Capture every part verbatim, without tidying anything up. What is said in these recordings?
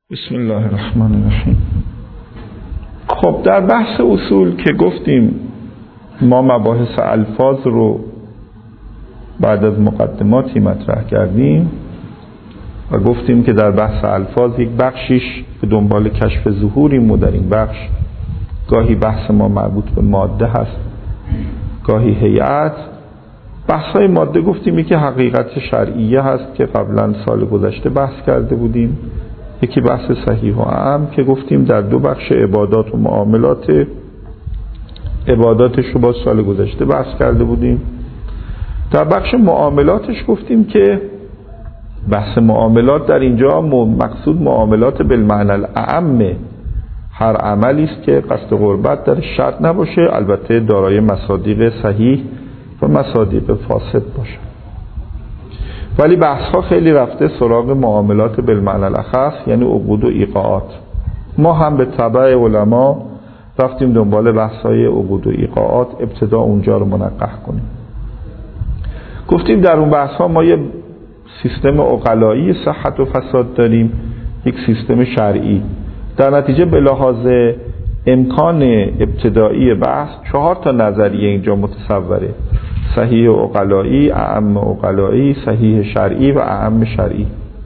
بسم الله الرحمن الرحیم. خب در بحث اصول که گفتیم ما مباحث الفاظ رو بعد از مقدماتی مطرح کردیم و گفتیم که در بحث الفاظ یک بخشیش به دنبال کشف ظهوریم و در این بخش گاهی بحث ما مربوط به ماده هست، گاهی هیئت. بحث‌های ماده گفتیم یکی حقیقت شرعیه هست که قبلا سال گذشته بحث کرده بودیم، یکی بحث صحیح و اعم که گفتیم در دو بخش عبادات و معاملات. عباداتش رو با سال گذشته بحث کرده بودیم. در بخش معاملاتش گفتیم که بحث معاملات در اینجا مقصود معاملات بالمعنی الاعم، هر عملی است که قصد قربت در شرط نباشه، البته دارای مصادیق صحیح و مصادیق فاسد باشه. ولی بحث ها خیلی رفته سراغ معاملات بالمعنی الاخص، یعنی عقود و ایقاعات. ما هم به تبع علما رفتیم دنبال بحث های عقود و ایقاعات، ابتدا اونجا رو منقح کنیم. گفتیم در اون بحث ها ما یه سیستم عقلایی صحت و فساد داریم، یک سیستم شرعی. در نتیجه به لحاظ امکان ابتدایی بحث چهار تا نظریه اینجا متصوره: صحیح عقلایی، اعم عقلایی، صحیح شرعی و اعم شرعی.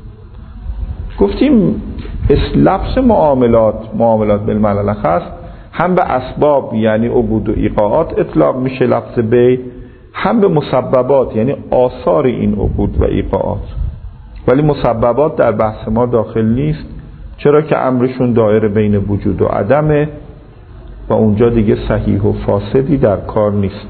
گفتیم لفظ معاملات، معاملات بالمعنی الاخص، هم به اسباب یعنی عقود و ایقاعات اطلاق میشه لفظ بی، هم به مسببات یعنی آثار این عقود و ایقاعات. ولی مسببات در بحث ما داخل نیست، چرا که امرشون دایره بین وجود و عدمه و اونجا دیگه صحیح و فاسدی در کار نیست.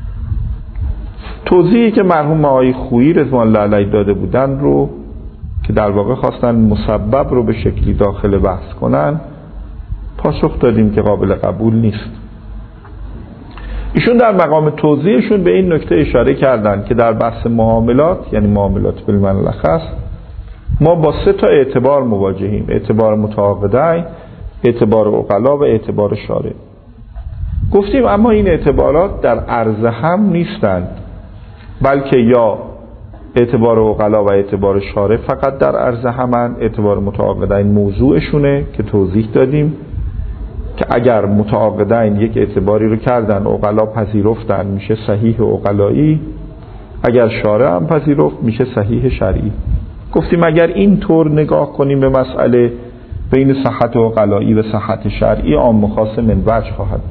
توضیحی که مرحوم آقای خویی رضوان الله علیه داده بودن رو که در واقع خواستن مسبب رو به شکلی داخل بحث کنن، پاسخ دادیم که قابل قبول نیست. ایشون در مقام توضیحشون به این نکته اشاره کردن که در بحث معاملات یعنی معاملات بالمعنی الاخص ما با سه تا اعتبار مواجهیم: اعتبار متعاقدین، اعتبار عقلا و اعتبار شارع. گفتیم اما این اعتبارات در عرض هم نیستند، بلکه یا اعتبار عقلا و اعتبار شارع فقط در عرض همند. اعتبار متعاقدین موضوعشونه که توضیح دادیم که اگر متعاقدین یک اعتباری رو کردن، عقلا پذیرفتن، میشه صحیح عقلایی، اگر شارع هم پذیرفت میشه صحیح شرعی. گفتیم اگر این طور نگاه کنیم به مسئله، بین صحت عقلایی و صحت شرعی عام و خاص من وجه خواهد.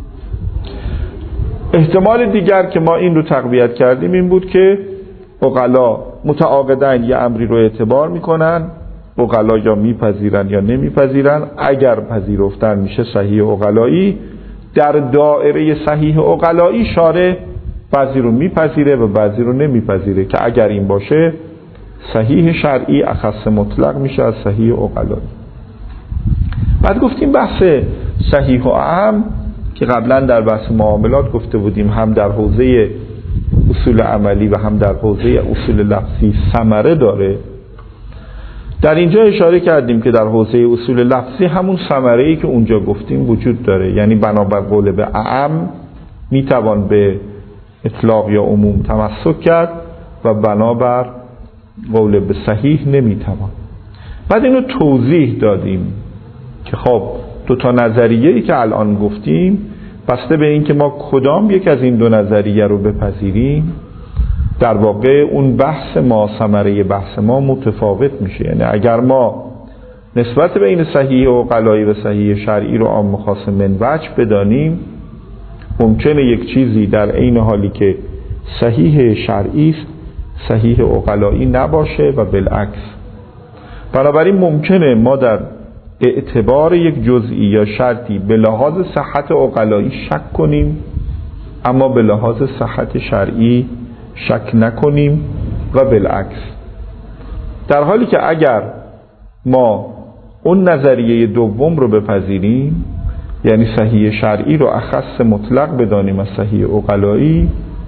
احتمال دیگر که ما این رو تقویت کردیم این بود که عقلا متعاقدین یه امری رو اعتبار میکنن، عقلا یا میپذیرن یا نمیپذیرن، اگر پذیرفتن میشه صحیح عقلایی. در دائره صحیح عقلایی شارع بعضی رو میپذیره و بعضی رو نمیپذیره که اگر این باشه صحیح شرعی اخص مطلق میشه از صحیح عقلایی. بعد گفتیم بحث صحیح و اعم که قبلا در بحث معاملات گفته بودیم هم در حوزه اصول عملی و هم در حوزه اصول لفظی ثمره داره. در اینجا اشاره کردیم که در حوزه اصول لفظی همون ثمره‌ای که اونجا گفتیم وجود داره، یعنی بنابر قول به اعم میتوان به اطلاق یا عموم تمسک کرد و بنابر قول به صحیح نمیتوان. بعد اینو توضیح دادیم که خب دو تا نظریه‌ای که الان گفتیم بسته به این که ما کدام یک از این دو نظریه رو بپذیریم، در واقع اون بحث ما، ثمره بحث ما متفاوت میشه. یعنی اگر ما نسبت بین صحیح عقلایی و صحیح شرعی رو عام و خاص من وجه بدانیم، ممکنه یک چیزی در عین حالی که صحیح شرعی است صحیح عقلایی نباشه و بالعکس. بنابراین ممکنه ما در اعتبار یک جزئی یا شرطی به لحاظ صحت عقلایی شک کنیم اما به لحاظ صحت شرعی شک نکنیم و بالعکس. در حالی که اگر ما اون نظریه دوم رو بپذیریم، یعنی صحیح شرعی رو اخص مطلق بدانیم از صحیح عقلایی،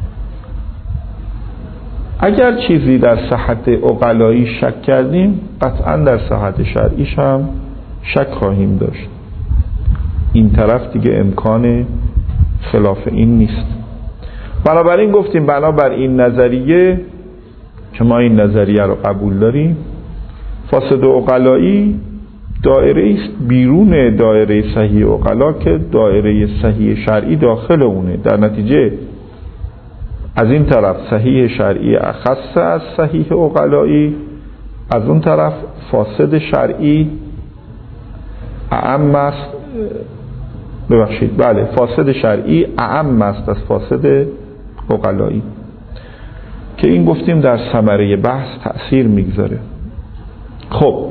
اگر چیزی در صحت عقلایی شک کردیم قطعا در صحت شرعیش هم شک خواهیم داشت. این طرف دیگه امکان خلاف این نیست. بنابراین گفتیم بنابر این نظریه که ما این نظریه رو قبول داریم، فاسد و عقلایی دایره بیرون دایره صحیح عقلا که دایره صحیح شرعی داخل اونه. در نتیجه از این طرف صحیح شرعی اخص از صحیح عقلایی، از اون طرف فاسد شرعی اعم است، ببخشید بله فاسد شرعی اعم است از فاسد عقلایی، که این گفتیم در ثمره بحث تأثیر میگذاره. خب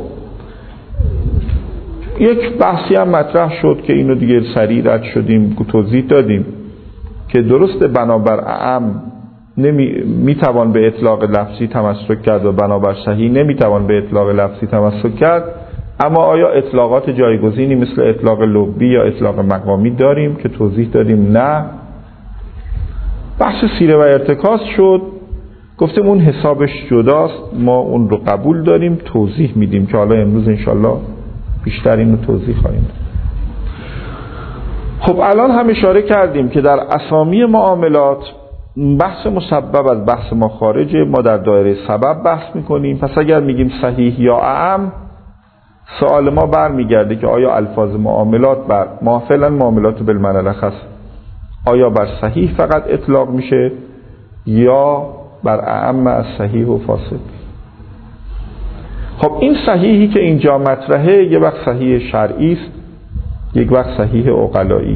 یک بحثی هم مطرح شد که اینو دیگه سریع رد شدیم، توضیح دادیم که درست بنابر اعم نمی میتوان به اطلاق لفظی تمسک کرد و بنابر صحیح نمیتوان به اطلاق لفظی تمسک کرد، اما آیا اطلاقات جایگزینی مثل اطلاق لغوی یا اطلاق مقامی داریم که توضیح دادیم نه. بحث سیره و ارتکاز شد، گفتیم اون حسابش جداست، ما اون رو قبول داریم، توضیح میدیم که حالا امروز انشالله بیشتر اینو توضیح خواهیم. خب الان هم اشاره کردیم که در اسامی معاملات بحث مسبب از بحث ما خارجه، ما در دایره سبب بحث میکنیم. پس اگر میگیم صحیح یا اعم، سوال ما برمیگرده که آیا الفاظ معاملات بر محفلا معاملات بالمعنی الاخص آیا بر صحیح فقط اطلاق میشه یا بر اعم از صحیح و فاسد؟ خب این صحیحی که اینجا مطرحه یک وقت صحیح شرعی است، یک وقت صحیح عقلایی.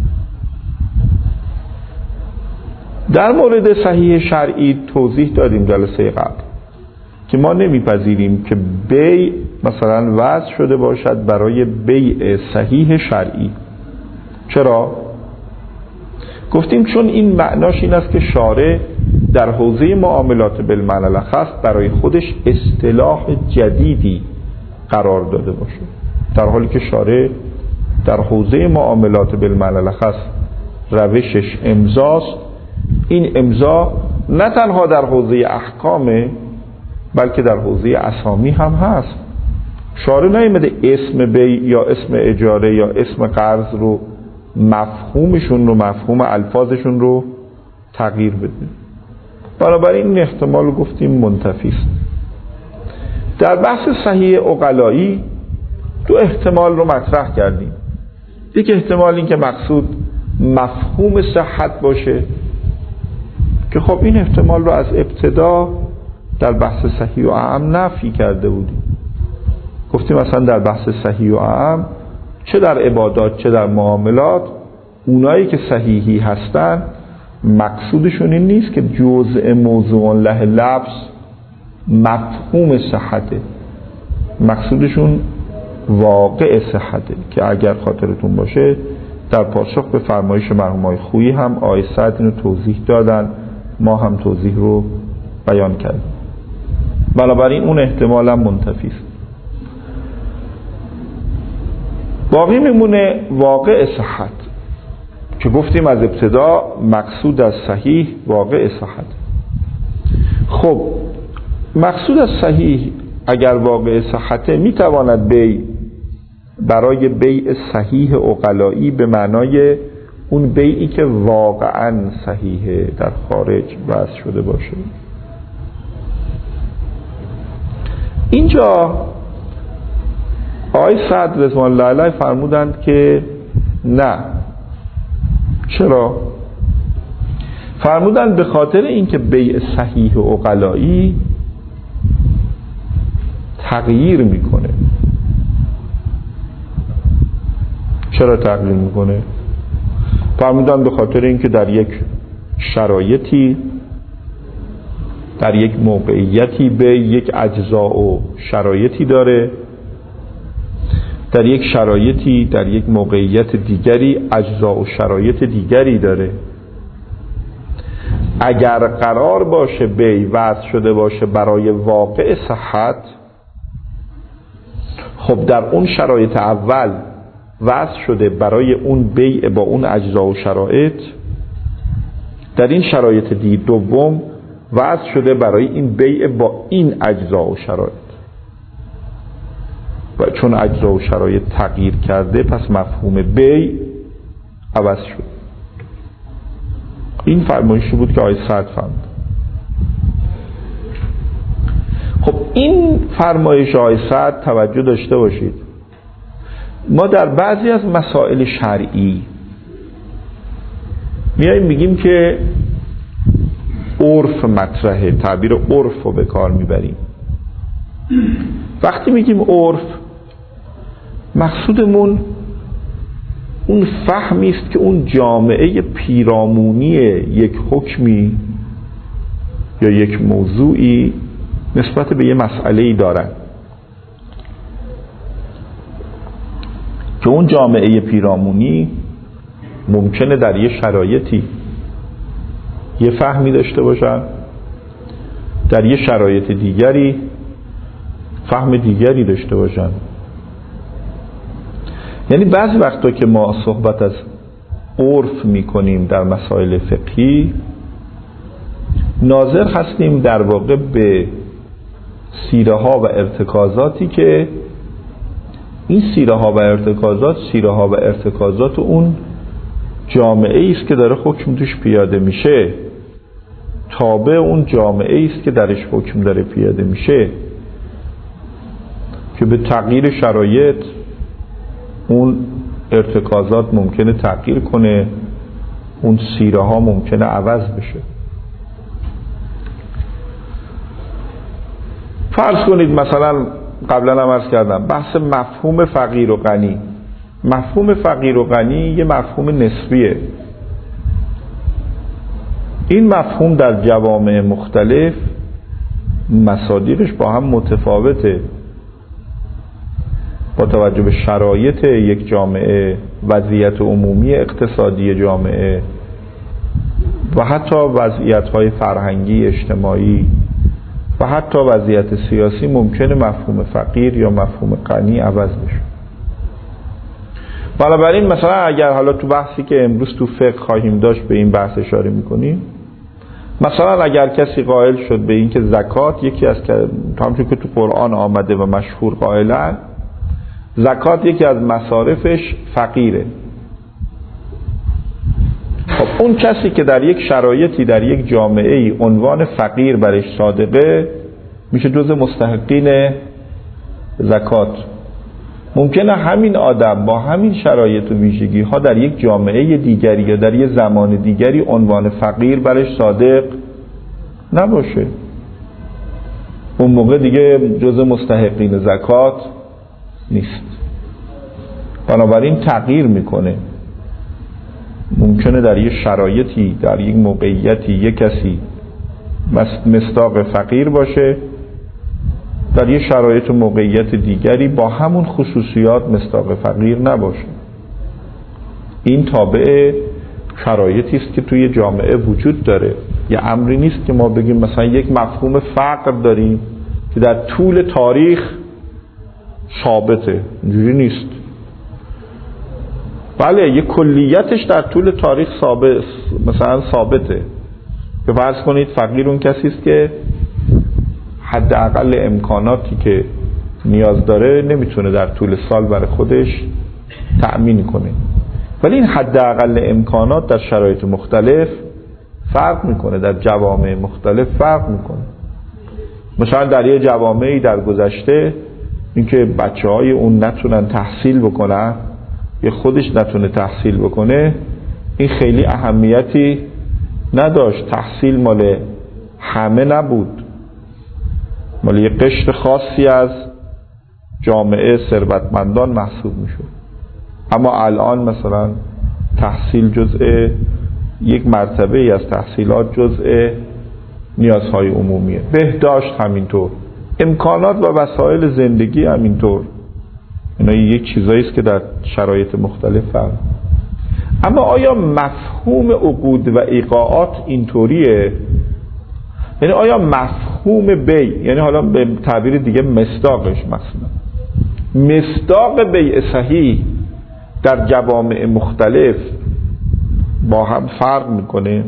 در مورد صحیح شرعی توضیح دادیم جلسه قبل که ما نمیپذیریم که بیع مثلا وضع شده باشد برای بیع صحیح شرعی. چرا؟ گفتیم چون این معناش این است که شارع در حوزه معاملات بالمعنی الاخص برای خودش اصطلاح جدیدی قرار داده باشه، در حالی که شارع در حوزه معاملات بالمعنی الاخص روشش امضاست. این امضا نه تنها در حوزه احکامه بلکه در حوزه اسامی هم هست. شارع نیامده اسم بیع یا اسم اجاره یا اسم قرض رو مفهومشون رو مفهوم الفاظشون رو تغییر بده. بنابراین این احتمال گفتیم منتفی است. در بحث صحیح عقلایی دو احتمال رو مطرح کردیم. یک احتمال این که مقصود مفهوم صحت باشه که خب این احتمال رو از ابتدا در بحث صحیح و اعم نفی کرده بودیم. گفتیم مثلا در بحث صحیح و اعم چه در عبادات چه در معاملات اونایی که صحیحی هستن مقصودشون این نیست که جزء موضوع له لفظ مفهوم صحته، مقصودشون واقع صحته که اگر خاطرتون باشه در پاسخ به فرمایش مرحوم آقای خویی هم آقای سعد اینو توضیح دادن، ما هم توضیح رو بیان کردیم. بنابراین اون احتمال هم منتفی است. باقی میمونه واقع صحت که گفتیم از ابتدا مقصود از صحیح واقع صحت. خب مقصود از صحیح اگر واقع صحته میتواند بیع برای بیع صحیح عقلایی به معنای اون بیعی که واقعا صحیحه در خارج وضع شده باشه. اینجا آقای سعد رضوان الله علیه فرمودند که نه. چرا؟ فرمودند به خاطر اینکه بیع صحیح و عقلایی تغییر میکنه. چرا تغییر میکنه؟ فرمودند به خاطر اینکه در یک شرایطی در یک موقعیتی به یک اجزا و شرایطی داره، در یک شرایطی در یک موقعیت دیگری اجزا و شرایط دیگری داره. اگر قرار باشه بیع وضع شده باشه برای واقع صحت، خب در اون شرایط اول وضع شده برای اون بیع با اون اجزا و شرایط، در این شرایط دی دوم وضع شده برای این بیع با این اجزا و شرایط و چون اجزا و شرایط تغییر کرده پس مفهوم بیع عوض شد. این فرمایشی بود که آقای سعد فرمود. خب این فرمایش آقای سعد توجه داشته باشید ما در بعضی از مسائل شرعی میاییم میگیم که عرف مطرحه، تعبیر عرف رو به کار میبریم. وقتی میگیم عرف، مقصودمون اون فهمی است که اون جامعه پیرامونی یک حکمی یا یک موضوعی نسبت به یه مسئله‌ای دارن که اون جامعه پیرامونی ممکنه در یه شرایطی یه فهمی داشته باشن، در یه شرایط دیگری فهم دیگری داشته باشن. یعنی بعضی وقتا که ما صحبت از عرف میکنیم در مسائل فقهی، ناظر هستیم در واقع به سیره ها و ارتکازاتی که این سیره ها و ارتکازات سیره ها و ارتکازات اون جامعه است که داره حکم توش پیاده میشه، تابع اون جامعه است که درش حکم داره پیاده میشه، که به تغییر شرایط اون ارتکازات ممکنه تغییر کنه، اون سیره ها ممکنه عوض بشه. فرض کنید مثلا قبلا هم عرض کردم بحث مفهوم فقیر و غنی. مفهوم فقیر و غنی یه مفهوم نسبیه. این مفهوم در جوامع مختلف مصادیقش با هم متفاوته، با توجه به شرایط یک جامعه، وضعیت عمومی اقتصادی جامعه و حتی وضعیت‌های فرهنگی اجتماعی و حتی وضعیت سیاسی ممکنه مفهوم فقیر یا مفهوم غنی عوض بشه. بنابراین مثلا اگر حالا تو بحثی که امروز تو فقه خواهیم داشت به این بحث اشاره میکنیم، مثلا اگر کسی قائل شد به این که زکات یکی از همونطور که تو قرآن آمده و مشهور قائلن، زکات یکی از مصارفش فقیره، خب اون کسی که در یک شرایطی در یک جامعه ای عنوان فقیر برش صادقه میشه جز مستحقین زکات. ممکنه همین آدم با همین شرایط و ویژگی ها در یک جامعه دیگری یا در یک زمان دیگری عنوان فقیر برش صادق نباشه، اون موقع دیگه جز مستحقین زکات نیست. بنابراین تغییر میکنه. ممکنه در یک شرایطی در یک موقعیتی یک کسی مصداق فقیر باشه، در یک شرایط و موقعیت دیگری با همون خصوصیات مصداق فقیر نباشه. این تابع شرایطی است که توی جامعه وجود داره. یه امری نیست که ما بگیم مثلا یک مفهوم فقر داریم که در طول تاریخ ثابته. اینجوری نیست. بله یک کلیتش در طول تاریخ ثابت، مثلا ثابته که فرض کنید فقیر اون کسی است که حداقل امکاناتی که نیاز داره نمیتونه در طول سال برای خودش تأمین کنه، ولی این حداقل امکانات در شرایط مختلف فرق میکنه، در جوامع مختلف فرق میکنه. مثلا در یه جوامعی در گذشته اینکه بچه‌های اون نتونن تحصیل بکنن یا خودش نتونه تحصیل بکنه این خیلی اهمیتی نداشت. تحصیل مال همه نبود، مال یه قشر خاصی از جامعه ثروتمندان محسوب میشد. اما الان مثلا تحصیل جزء یک مرتبه ای از تحصیلات جزء نیازهای عمومیه. بهداشت همینطور، امکانات و وسایل زندگی همینطور. اینا یک چیزایی است که در شرایط مختلف فرق. اما آیا مفهوم عقود و ایقاعات اینطوریه؟ یعنی آیا مفهوم بی، یعنی حالا به تعبیر دیگه مصداقش، مثلا مصداق بیع صحیح در جوامع مختلف با هم فرق میکنه؟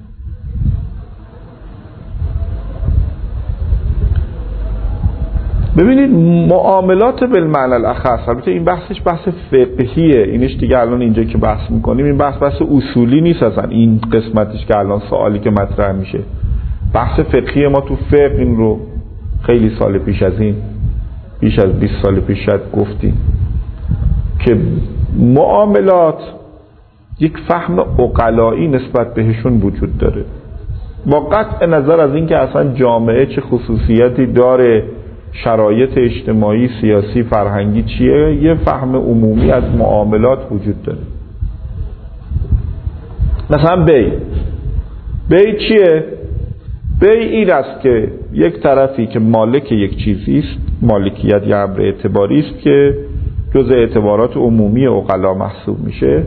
ببینید معاملات بالمعنی الاخص، البته این بحثش بحث فقهیه، اینش دیگه الان اینجا که بحث میکنیم این بحث بحث اصولی نیست اصلا. این قسمتش که الان سوالی که مطرح میشه بحث فقهی، ما تو فقه این رو خیلی سال پیش از این، بیش از بیست سال پیش شاید گفتیم که معاملات یک فهم عقلایی نسبت بهشون وجود داره، با قطع نظر از اینکه اصلا جامعه چه خصوصیتی داره، شرایط اجتماعی، سیاسی، فرهنگی چیه، یه فهم عمومی از معاملات وجود داره. مثلا بی بی چیه؟ بی این است که یک طرفی که مالک یک چیزی است، مالکیت یا امر اعتباری است که جز اعتبارات عمومی عقلا محسوب میشه،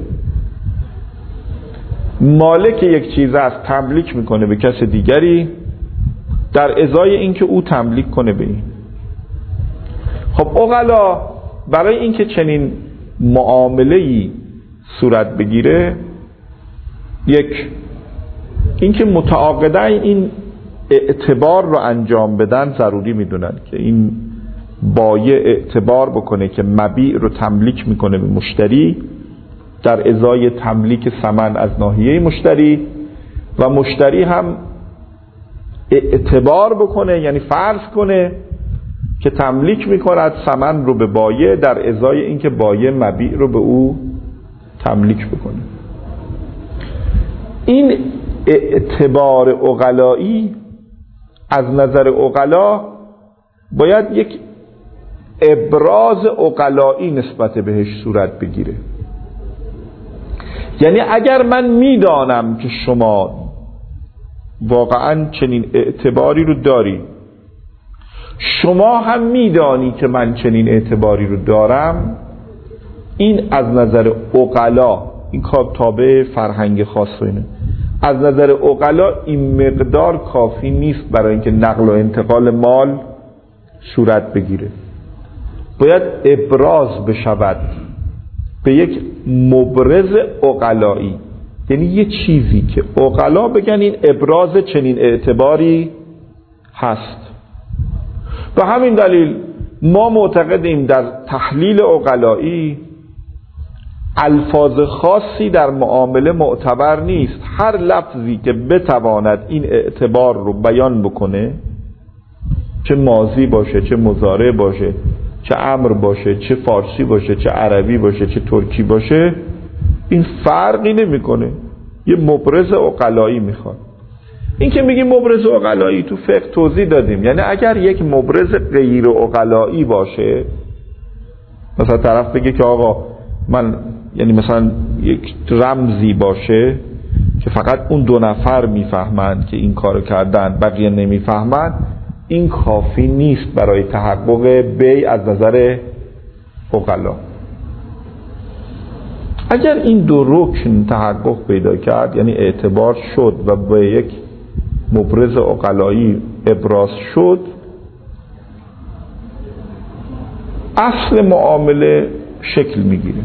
مالک یک چیز است، تملیک میکنه به کس دیگری در ازای اینکه او تملیک کنه به این. خب عقلا برای اینکه چنین معامله‌ای صورت بگیره، یک اینکه متعاقداً این اعتبار رو انجام بدن ضروری میدونن که این بایع اعتبار بکنه که مبیع رو تملیک میکنه به مشتری در ازای تملیک ثمن از ناحیه مشتری، و مشتری هم اعتبار بکنه، یعنی فرض کنه که تملیک میکند ثمن رو به بایع در ازای اینکه بایع مبیع رو به او تملیک بکنه. این اعتبار عقلایی از نظر عقلا باید یک ابراز عقلایی نسبت بهش صورت بگیره. یعنی اگر من میدانم که شما واقعا چنین اعتباری رو داری، شما هم میدانی که من چنین اعتباری رو دارم، این از نظر عقلا، این کار تابع فرهنگ خاص و اینه، از نظر عقلا این مقدار کافی نیست برای اینکه نقل و انتقال مال صورت بگیره. باید ابراز بشود به یک مبرز عقلایی، یعنی یه چیزی که عقلا بگن این ابراز چنین اعتباری هست. به همین دلیل ما معتقدیم در تحلیل عقلایی الفاظ خاصی در معامله معتبر نیست. هر لفظی که بتواند این اعتبار رو بیان بکنه، چه ماضی باشه، چه مضارع باشه، چه امر باشه، چه فارسی باشه، چه عربی باشه، چه ترکی باشه، این فرقی نمیکنه، یه مبرز عقلایی میخواد. این که میگیم مبرز عقلایی تو فقه توضیح دادیم، یعنی اگر یک مبرز غیر عقلایی باشه، مثلا طرف بگه که آقا من، یعنی مثلا یک رمزی باشه که فقط اون دو نفر میفهمند که این کارو کردن، بقیه نمیفهمند، این کافی نیست برای تحقق بیع از نظر عقلا. اگر این دو رکن تحقق پیدا کرد، یعنی اعتبار شد و به یک مبرز عقلایی ابراز شد، اصل معامله شکل میگیره.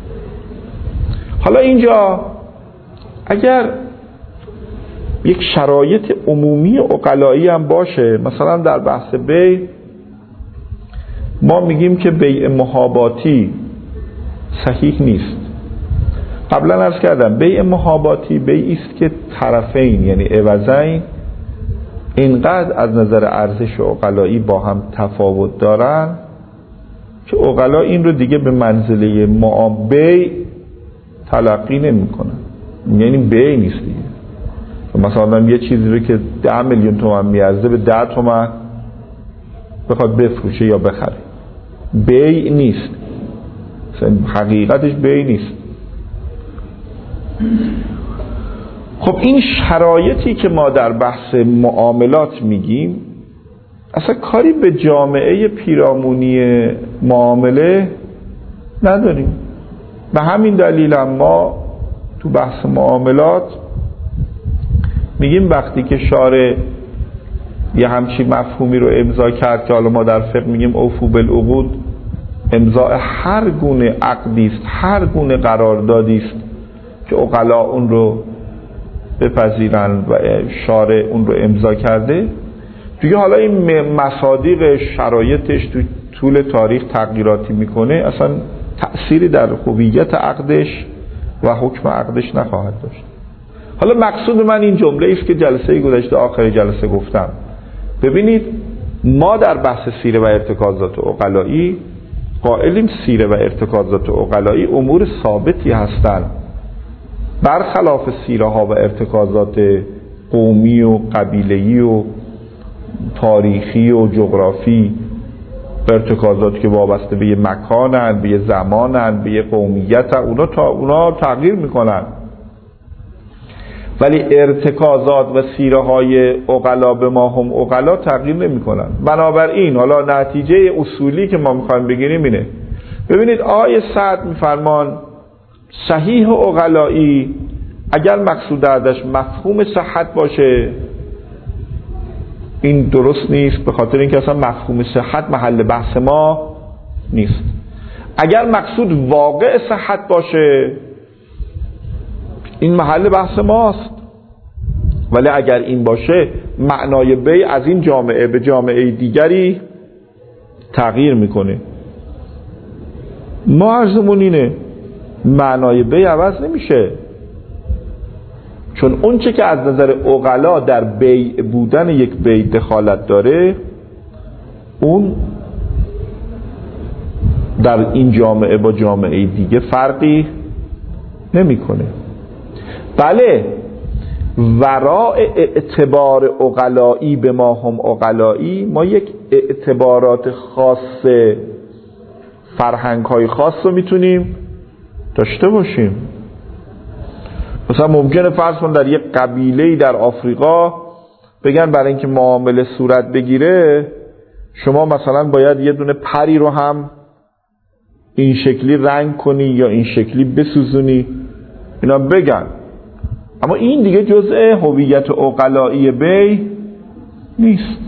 حالا اینجا اگر یک شرایط عمومی عقلایی هم باشه، مثلا در بحث بیع ما میگیم که بیع محاباتی صحیح نیست. قبلا عرض کردم بیع محاباتی بیعی است که طرفین، یعنی عوضین، اینقدر از نظر ارزش عقلایی با هم تفاوت دارن که عقلا این رو دیگه به منزله معامله تلقی نمی کنن، یعنی بیع نیست دیگه. مثلا یه چیزی رو که ده میلیون تومان میارزه به ده تومان بخواد بفروشه یا بخره، بیع نیست، حقیقتش بیع نیست. خب این شرایطی که ما در بحث معاملات میگیم اصلا کاری به جامعه پیرامونی معامله نداریم. به همین دلیل هم ما تو بحث معاملات میگیم وقتی که شارع یه همچین مفهومی رو امضا کرد که حالا ما در فقه میگیم اوفو بالعقود، امضاء هر گونه عقدی است، هر گونه قراردادی است که عقلا اون رو بپذیرن و شارع اون رو امضا کرده، دیگه حالا این مصادیق شرایطش تو طول تاریخ تغییراتی میکنه، اصلا تأثیری در هویت عقدش و حکم عقدش نخواهد داشت. حالا مقصود من این جمله است که جلسه گذشته آخر جلسه گفتم. ببینید ما در بحث سیره و ارتکازات عقلایی قائلیم سیره و ارتکازات عقلایی امور ثابتی هستند، برخلاف سیره ها و ارتکازات قومی و قبیله‌ای و تاریخی و جغرافی، ارتکازات که وابسته به یه مکانن، به یه زمانن، به یه قومیتن، اونا تا اونا تغییر میکنن. ولی ارتکازات و سیره های عقلا به ما هم عقلا تغییر نمی کنن. بنابراین حالا نتیجه اصولی که ما میخوایم بگیریم اینه. ببینید آیه سعد میفرمان صحیح و عقلایی اگر مقصود ازش مفهوم صحت باشه این درست نیست، به خاطر اینکه اصلا مفهوم صحت محل بحث ما نیست. اگر مقصود واقع صحت باشه این محل بحث ماست. ولی اگر این باشه معنای بی از این جامعه به جامعه دیگری تغییر میکنه. ما عرضمون اینه معنای بی عوض نمیشه، چون اون چه که از نظر عقلا در بیع بودن یک بیع دخالت داره اون در این جامعه با جامعه دیگه فرقی نمیکنه. بله وراء اعتبار عقلایی به ما هم عقلایی ما یک اعتبارات خاص، فرهنگ های خاص رو میتونیم داشته باشیم. مثلا ممکنه فرض کن در یک قبیله‌ای در آفریقا بگن برای اینکه معامله صورت بگیره شما مثلا باید یه دونه پری رو هم این شکلی رنگ کنی یا این شکلی بسوزونی، اینا بگن. اما این دیگه جزء هویت عقلایی بی نیست.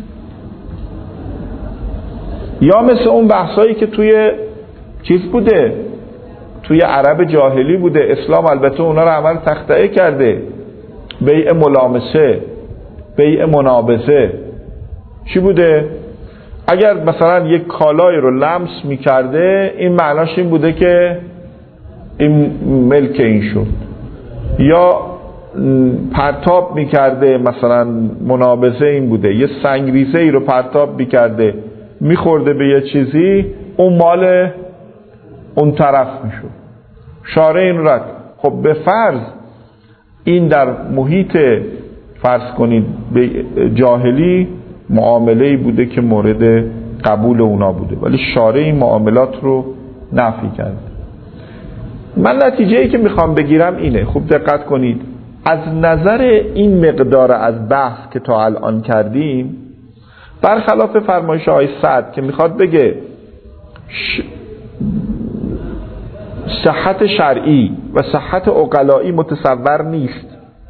یا مثل اون بحثایی که توی چیز بوده، توی عرب جاهلی بوده، اسلام البته اونا رو عمل تخطئه کرده، بیع ملامسه، بیع منابضه. چی بوده؟ اگر مثلا یک کالای رو لمس میکرده این معناش این بوده که این ملک این شد، یا پرتاب میکرده مثلا منابضه این بوده، یه سنگریزه ای رو پرتاب میکرده میخورده به یه چیزی اون مال اون طرف میشد، شارع این رد. خب به فرض این در محیط فرض کنید به جاهلی معامله‌ای بوده که مورد قبول اونا بوده، ولی شارع این معاملات رو نفی کرد. من نتیجه‌ای که میخوام بگیرم اینه، خوب دقت کنید، از نظر این مقدار از بحث که تا الان کردیم برخلاف فرمایش آقای سعد که میخواد بگه ش... صحت شرعی و صحت عقلایی متصور نیست،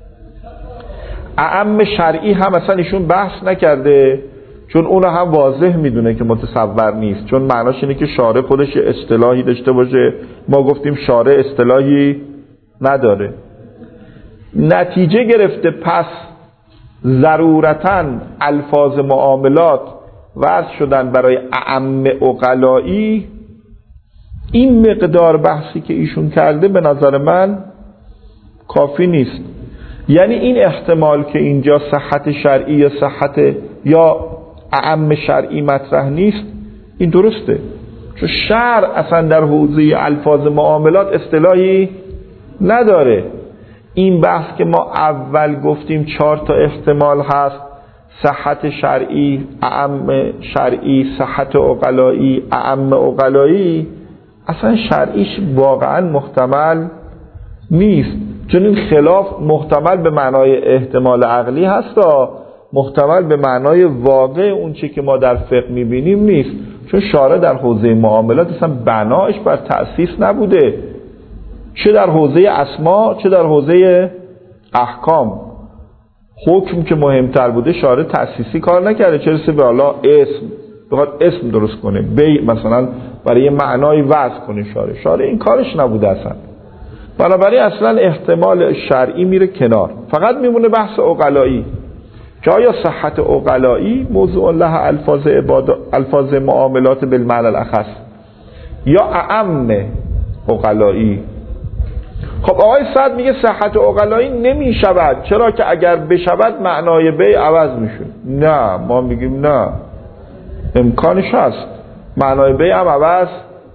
اعم شرعی هم اصلا ایشون بحث نکرده چون اون هم واضح میدونه که متصور نیست، چون معناش اینه که شارع خودش اصطلاحی داشته باشه، ما گفتیم شارع اصطلاحی نداره. نتیجه گرفته پس ضرورتاً الفاظ معاملات وضع شدن برای اعم عقلایی. این مقدار بحثی که ایشون کرده به نظر من کافی نیست. یعنی این احتمال که اینجا صحت شرعی یا صحت یا اعم شرعی مطرح نیست این درسته، چون شرع اصلا در حوزه الفاظ معاملات اصطلاحی نداره. این بحث که ما اول گفتیم چهار تا احتمال هست، صحت شرعی، اعم شرعی، صحت عقلایی، اعم عقلایی، اصلا شرعیش واقعا محتمل نیست، چون این خلاف محتمل به معنای احتمال عقلی هست، محتمل به معنای واقع اون چی که ما در فقه میبینیم نیست، چون شارع در حوزه معاملات اصلا بنایش بر تأسیس نبوده، چه در حوزه اسما چه در حوزه احکام. حکم که مهمتر بوده شارع تأسیسی کار نکرده، چه رسه به حالا اسم، بخواد اسم درست کنه، بیع مثلا برای یه معنای وضع کنه، شارع شارع این کارش نبوده اصلا. بنابراین اصلا احتمال شرعی میره کنار، فقط میمونه بحث عقلایی که آیا صحت عقلایی موضوع له الفاظ عبادات، الفاظ معاملات بالمعنی الاخص، یا اعم عقلایی. خب آقای سعد میگه صحت عقلایی نمیشود، چرا که اگر بشود معنای بیع عوض میشه. نه، ما میگیم نه، امکانش هست، معنای بیع هم عوض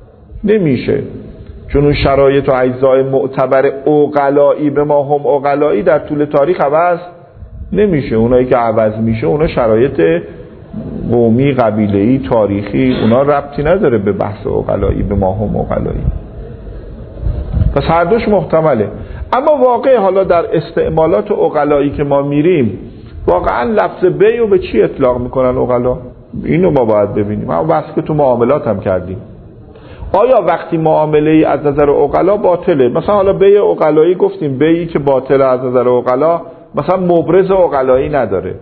نمیشه، چون اون شرایط و اجزای معتبر عقلایی به ما هم عقلایی در طول تاریخ عوض نمیشه. اونایی که عوض میشه اونا شرایط قومی، قبیله‌ای، تاریخی، اونا ربطی نداره به بحث عقلایی، به ما هم عقلایی. پس هر دوش محتمله. اما واقع حالا در استعمالات عقلایی که ما میریم، واقعا لفظ بیع رو به چی اطلاق میکنن عقلا؟ اینو ما باید ببینیم. ما بحث که تو معاملات هم کردیم. آیا وقتی معامله ای از نظر عقلا باطله، مثلا حالا بیع عقلایی گفتیم بیعی که باطله از نظر عقلا مثلا مبرز عقلایی نداره،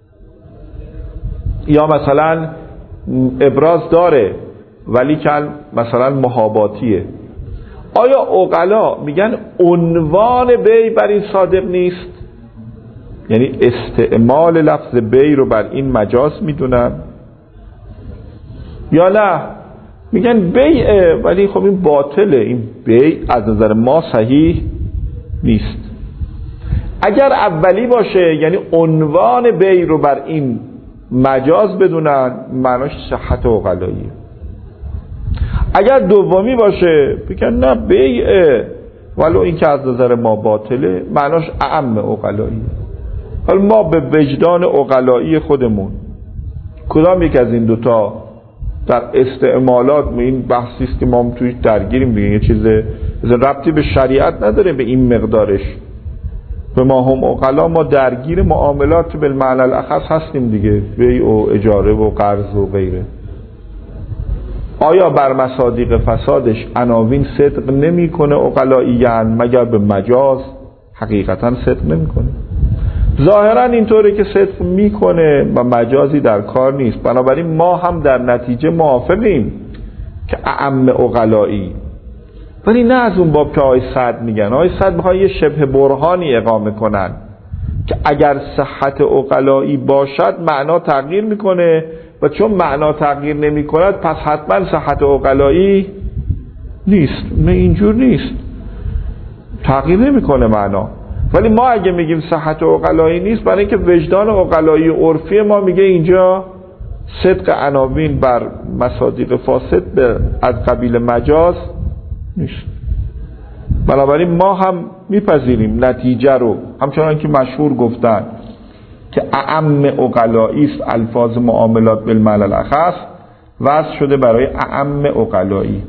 یا مثلا ابراز داره ولی کن مثلا محاباتیه، آیا عقلا میگن عنوان بیع بر این صادق نیست؟ یعنی استعمال لفظ بیع رو بر این مجاز میدونن؟ یا نه میگن بیعه ولی خب این باطله، این بیع از نظر ما صحیح نیست. اگر اولی باشه یعنی عنوان بیع رو بر این مجاز بدونن، معناش صحت عقلاییه. اگر دومی باشه بگن نه بیعه ولو این که از نظر ما باطله، معناش اعم عقلاییه. حالا ما به وجدان عقلایی خودمون کدام یک از این دوتا در استعمالات، این بحثی است که ما توی درگیریم دیگه، یه چیز ربطی به شریعت نداره به این مقدارش. به ما هم عقلا ما درگیر معاملات بالمعنی الاخص هستیم دیگه، بیع و اجاره و قرض و غیره. آیا بر مصادیق فسادش عناوین صدق نمیکنه عقلاییان مگر به مجاز؟ حقیقتا صدق نمیکنه. ظاهرا اینطوره که صدق میکنه و مجازی در کار نیست. بنابراین ما هم در نتیجه موافقیم که اعم عقلایی، ولی نه از اون باب که آقای سعد میگن. آقای سعد میخوان یه شبه برهانی اقامه کنن که اگر صحت عقلایی باشد معنا تغییر میکنه و چون معنا تغییر نمی کند پس حتما صحت عقلایی نیست. نه اینجور نیست، تغییر نمی کنه معنا. ولی ما اگه میگیم صحت عقلایی نیست، برای اینکه وجدان عقلایی عرفی ما میگه اینجا صدق عناوین بر مصادیق فاسد به از قبیل مجاز نیست. بنابراین ما هم میپذیریم نتیجه رو، همچنان که مشهور گفتن که اعم عقلایی است الفاظ معاملات بالمعنی الاخص وضع شده برای اعم عقلایی.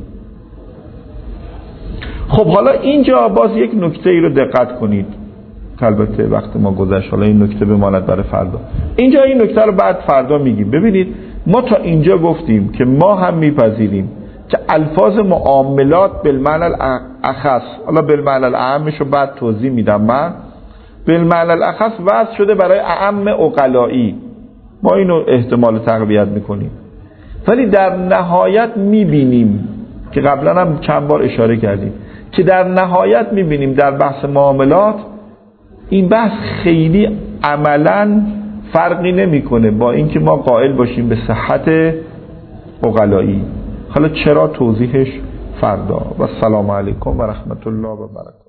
خب حالا اینجا باز یک نکته ای رو دقت کنید، البته وقت ما گذشت، حالا این نکته بماند برای فردا. اینجا این نکته رو بعد فردا میگیم. ببینید ما تا اینجا گفتیم که ما هم میپذیریم که الفاظ معاملات بالمعنی الاخص، حالا بالمعنی الاعمش رو بعد توضیح میدم من، بالمعنی الاخص وضع شده برای اعم عقلایی. ما اینو احتمال تقویت میکنیم، ولی در نهایت میبینیم که قبلا هم چند بار اشاره کردیم که در نهایت میبینیم در بحث معاملات این بحث خیلی عملا فرقی نمیکنه با اینکه ما قائل باشیم به صحت عقلایی. حالا چرا توضیحش فردا. و السلام علیکم و رحمت الله و برکاته.